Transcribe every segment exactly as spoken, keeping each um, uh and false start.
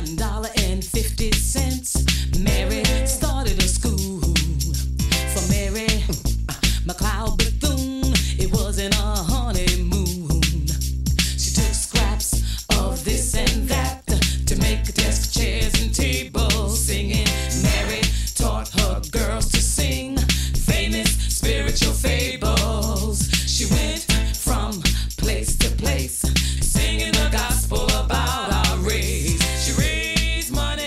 One dollar and fifty cents. Mary started a school for Mary McLeod Bethune. It wasn't a honeymoon. She took scraps of this and that to make desk chairs and tables. Singing, Mary taught her girls to sing famous spiritual fables. She went from place to place, singing the gospel about our race. She raised money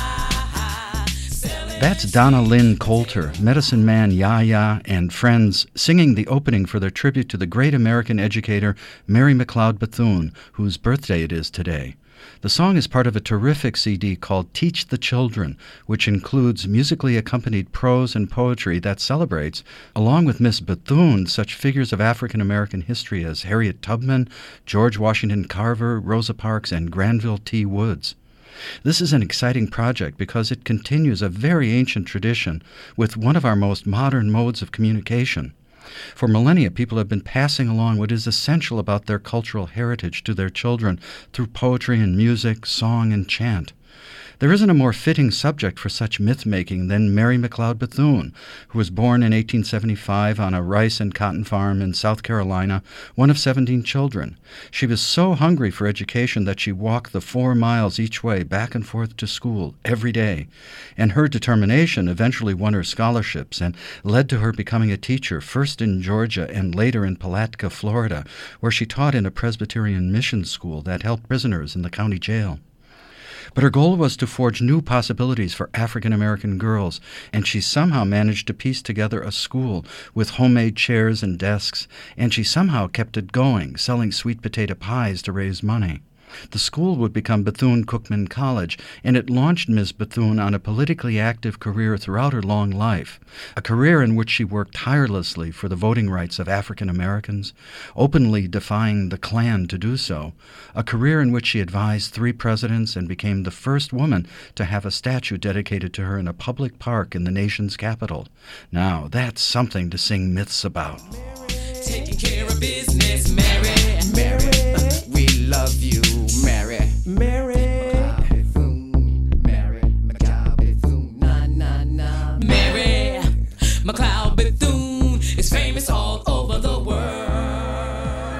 by selling. That's Donna Lynn Coulter, Medicine Man Yahya, and friends singing the opening for their tribute to the great American educator Mary McLeod Bethune, whose birthday it is today. The song is part of a terrific C D called Teach the Children, which includes musically accompanied prose and poetry that celebrates, along with Miss Bethune, such figures of African American history as Harriet Tubman, George Washington Carver, Rosa Parks, and Granville T. Woods. This is an exciting project because it continues a very ancient tradition with one of our most modern modes of communication. For millennia, people have been passing along what is essential about their cultural heritage to their children through poetry and music, song and chant. There isn't a more fitting subject for such myth-making than Mary McLeod Bethune, who was born in eighteen seventy-five on a rice and cotton farm in South Carolina, one of seventeen children. She was so hungry for education that she walked the four miles each way back and forth to school every day. And her determination eventually won her scholarships and led to her becoming a teacher, first in Georgia and later in Palatka, Florida, where she taught in a Presbyterian mission school that held prisoners in the county jail. But her goal was to forge new possibilities for African American girls, and she somehow managed to piece together a school with homemade chairs and desks, and she somehow kept it going, selling sweet potato pies to raise money. The school would become Bethune-Cookman College, and it launched Miz Bethune on a politically active career throughout her long life, a career in which she worked tirelessly for the voting rights of African Americans, openly defying the Klan to do so, a career in which she advised three presidents and became the first woman to have a statue dedicated to her in a public park in the nation's capital. Now, that's something to sing myths about.